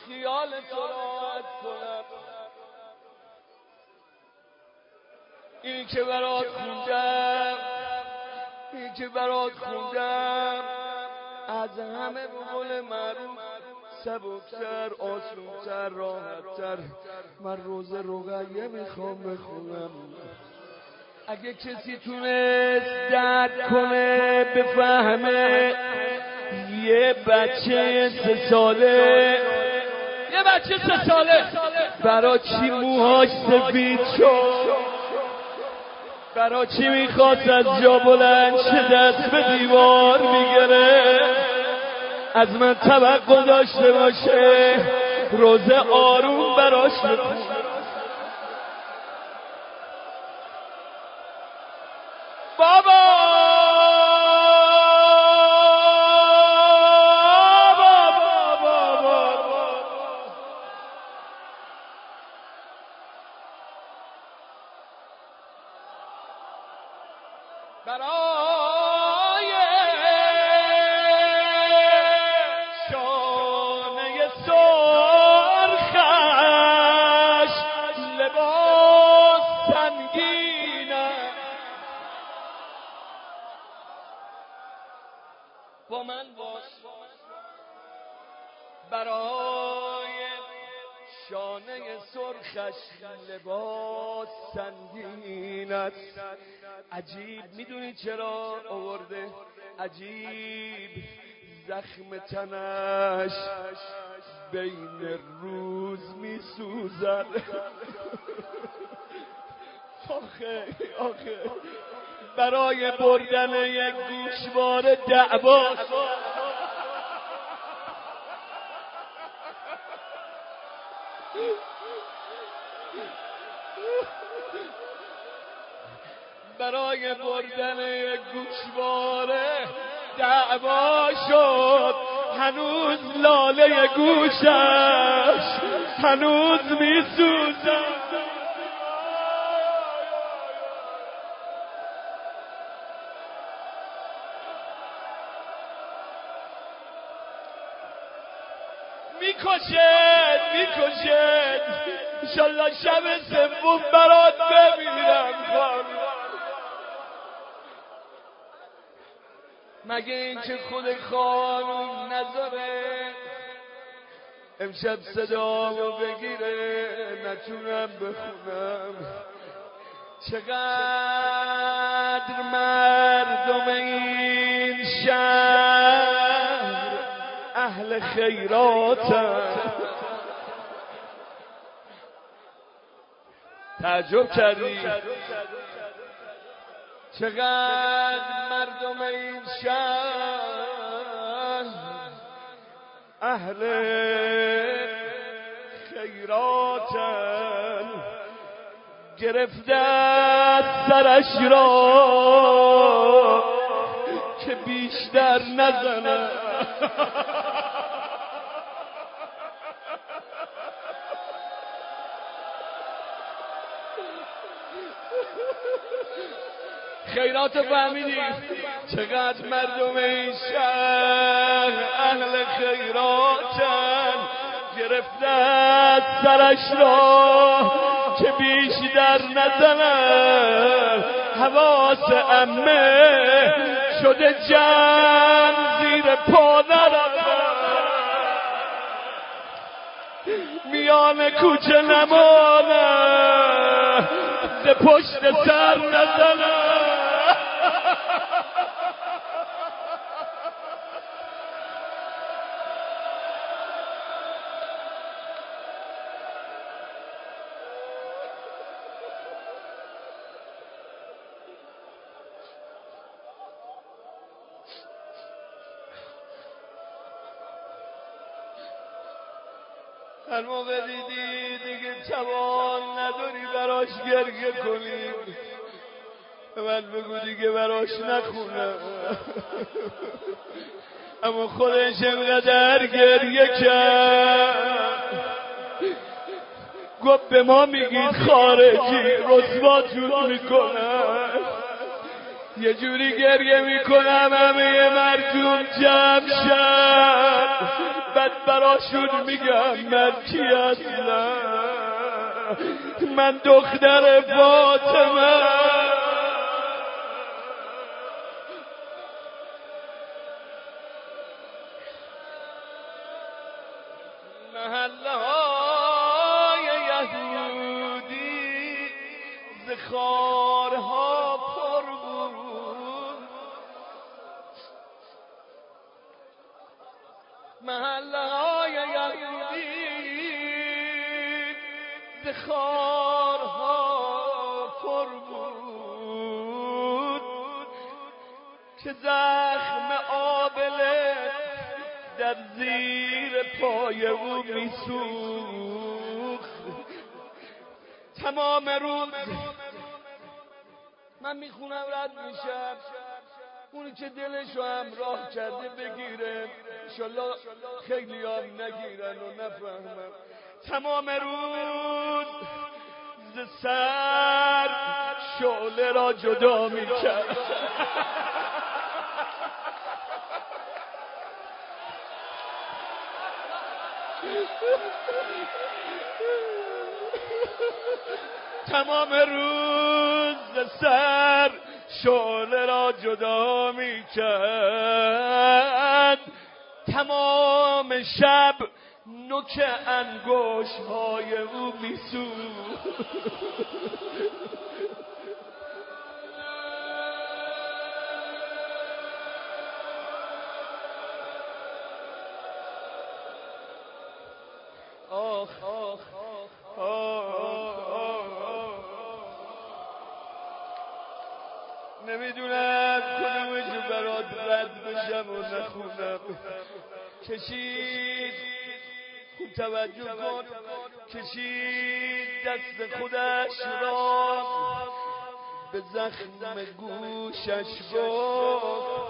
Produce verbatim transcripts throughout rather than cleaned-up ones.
خیال تو راحت کنم. این که برات خوندم این که برات خوندم از همه به قول معروف سبکتر، آسونتر، راحتتر. من روز رقیه میخوام بخونم. اگه کسی تونست درد کنه بفهمه یه بچه سه ساله یه بچه سه ساله برا چی موهاش سفید شد، برا چی میخواست از جا بلند شه دست به دیوار میگره، از من توقع داشته باشه روز آروم براش بخونم. بابا برای شانه سرخش لباس سنگینه، با من باش. برای شانه سرخش لباس سنگین است. عجیب میدونی چرا آورده؟ عجیب زخم تنش بین روز میسوزد. آخه آخه برای بردن یک گوشوار دعوا برای بردن یک گوشواره دعوا شد. هنوز لاله گوشش هنوز میسوزد. میکشد میکشد. انشالله شب سوم برات بمیرم. مگه این که خود خانم نذاره امشب صدامو بگیره نتونم بخونم. چقدر مردم این شهر اهل خیراتن. تعجب کردی؟ چقدر مردم این شهر اهل خیراتن. گرفته سرش را که بیشتر نزنه. خیرات فهمیدی؟ چقدر مردم این شهر اهل خیراتن. گرفته سرش را که بیشتر نزنن. حواس عمه شده جمع زیر پا نرفت. میان کوچه نمانه ز پشت سر نزنن. هر موقع دیدی دیگه توان نداری براش گریه کنی به من بگو دیگه براش نخونم. اما خودش انقدر گریه کرد گفت به ما میگید خارجی رسواتون میکنن. یه جوری گریه میکنم همه مردم جمع شد بعد براشون میگم من کی اصلا، من دختر فاطمه. محله های یهودی ز خارها پر بود، محله های یهودی ز خارها پر بود، که زخم آبله در زیر پای او میسوخت. تمام روز من میخونم رد میشم، اونی که دلشو همراه کرده بگیره، انشالله خیلی هم نگیرن و نفهمم. تمام روز ز سر شعله را جدا میکرد. تمام روز سر شعله را جدا می کرد، تمام شب نوک انگشت های او می سوخت. آخ آخ نمیدونم کدومشو برات رد بشم و نخونم. کشید، خوب توجه کن، کشید دست خودش را به زخم گوشش گفت،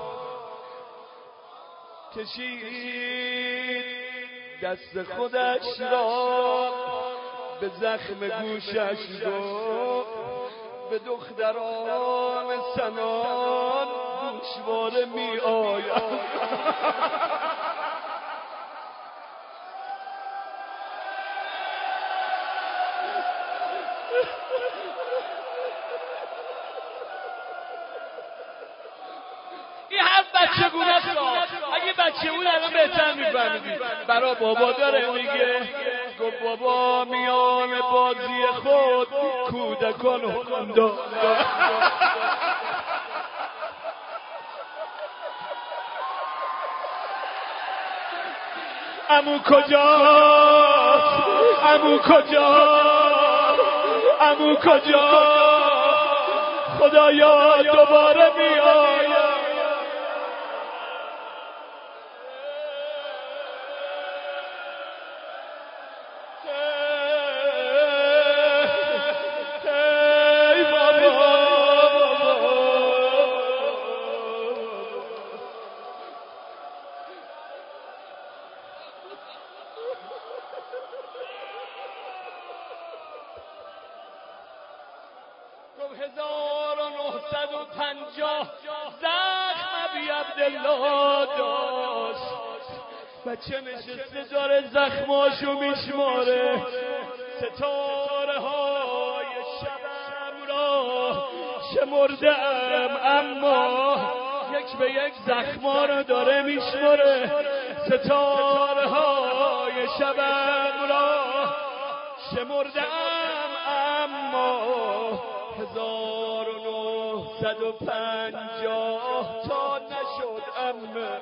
کشید دست خودش را به زخم گوشش گفت، به دختران سنان گوشواره می آید. این هم بچه گونه است. اگه بچه بود الان بهتر میفهمیدی. برا بابا داره میگه، گفت بابا میان بازی خود کودکان حکم داد. عمو کجاست؟ عمو کجاست؟ عمو کجاست؟ خدایا دوباره میآید. هزار و نهصد و پنجاه زخم ابی عبدالله داشت. بچه نشسته داره زخماشو میشماره. ستاره های شبم را شمردم، اما یک به یک زخما رو داره میشماره. ستاره های شبم را شمردم، اما هزار و نهصد و پنجاه تا نشد. امه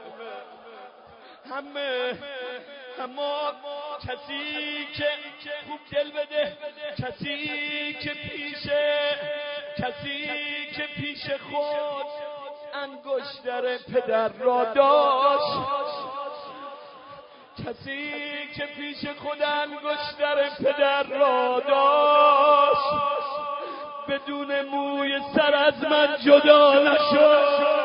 همه اما کسی که خوب دل بده، کسی که پیش کسی که پیش خود انگشتر پدر را داشت، کسی که پیش خود انگشتر پدر را داشت، بدون موی سر از من جدا نشد.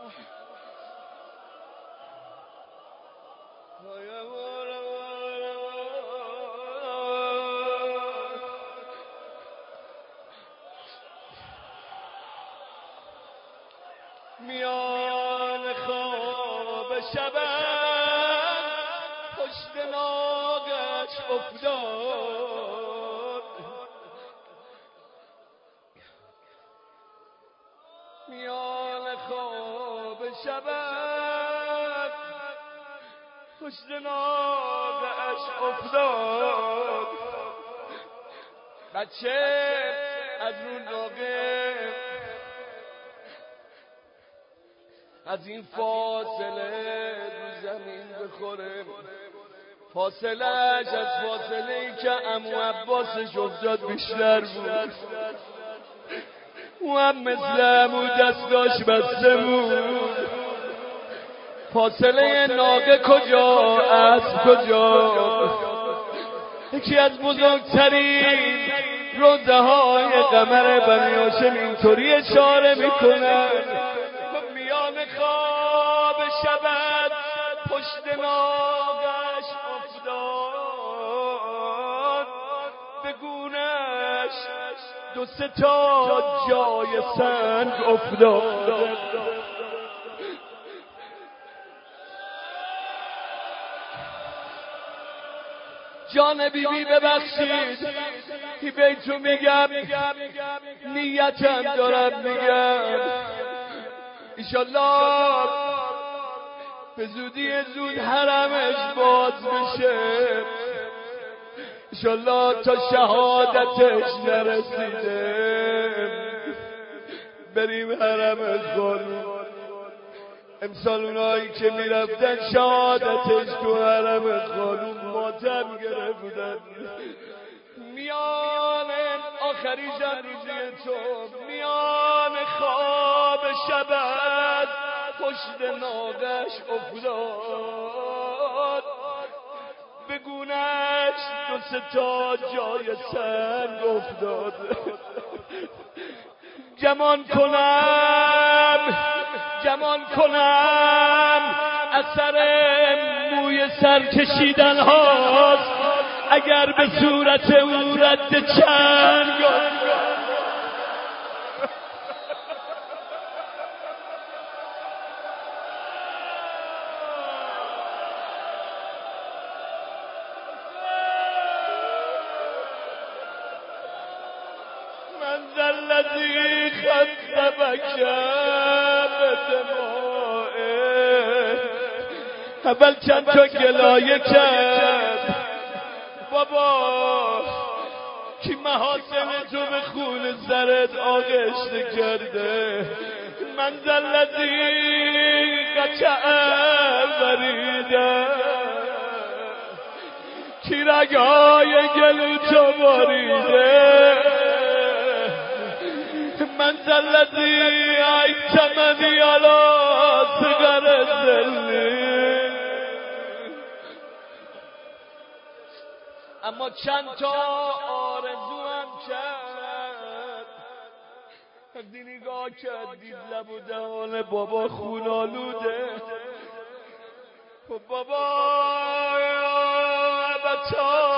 میان خواب شبم پشت ناگش افتاد، میان خواب شبم پشت ناگش افتاد. بچه از رو ناگه از این فاصله رو زمین بخوره، فاصلهش از فاصله ای که عمو عباسش افتاد بیشتر بود. او هم مثل عمو دستاش بسته بود. فاصله ناقه کجا، اسب کجا؟ یکی از بزرگترین روزه های قمر بنی هاشم اینطوری اشاره میکنن میان خواب شبت پشت ناگش افتاد، به گونش دو سه تا جای سنگ افتاد. جان بی بی ببخشید این بیتو میگم، نیتم دارم میگم، ایشالله به زودی زود حرمش باز بشه، ایشالله تا شهادتش نرسیده بریم حرم خانوم. امسال اونایی که میرفتن شهادتش تو حرم خانوم ماتم گرفتن. میان آخری جان روزی تو، میان خواب شبت پشت ناگش افتاد، به گونش دو سه تا جای سنگ افتاد. گمان کنم گمان کنم اثر موی سر کشیدن هاست، اگر به صورت او رد چنگ من ذا الذی خطبک بدمائه، اول چند تا گلایه کرد بابا کی محاسن تو به خون سرت آغشته کرده. من ذا الذی قطع وریده، کی رگای گلو تو باریده. من ذا الذی ایتمنی علی صغر ذلی. اما چند تا آرزو هم کرد، وقتی نگاه کرد دید لب و دهان بابا خون آلوده. بابا بچا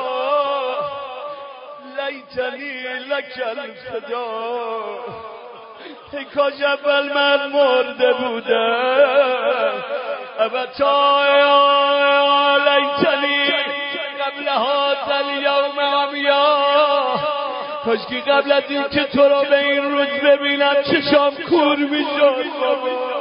لیتنی لک الفدا، ای کاش اول من مرده بودم. بچا لیتنی قبل هذا الیوم عمیا، کاش که قبل از این که تو رو به این روز ببینم چشام کور میشد. بابا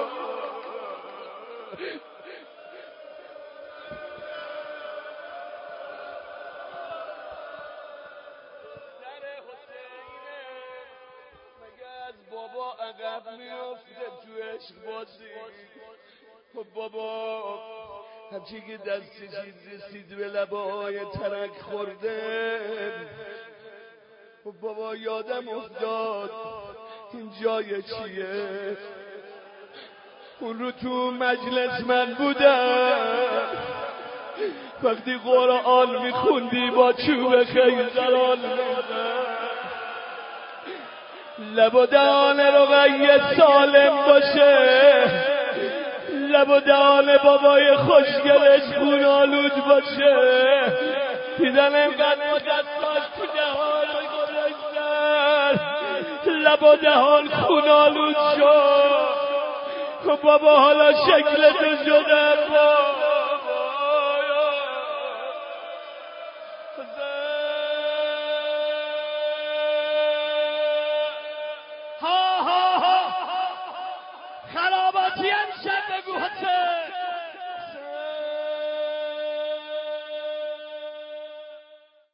بابا عقب میافته تو عشق بازی. خب بابا همچی که دستش رسید به لبای ترک خورده، خب بابا یادم افتاد این جای چیه. اون رو تو مجلس من بودم وقتی قرآن میخوندی با چوب خیزران میزن. لب و دهان رقیه سالم باشه، لب و دهان بابای خوشگلش خونالود باشه. دیدن اینقدر مجساش تو دهان گذاشتن، لب و دهان خونالود شد. بابا حالا شکلتو شده با